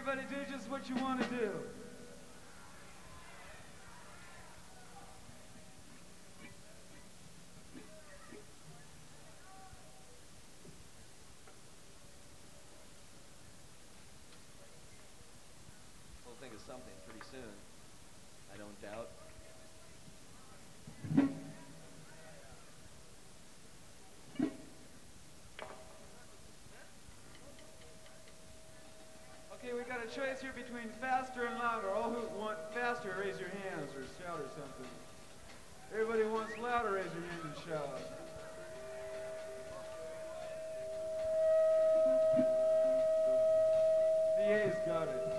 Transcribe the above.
Everybody do just what you want to do. We'll think of something pretty soon. I don't doubt. Okay, we got a choice here between faster and louder. All who want faster, raise your hands or shout or something. Everybody wants louder, raise your hand and shout. VA's got it.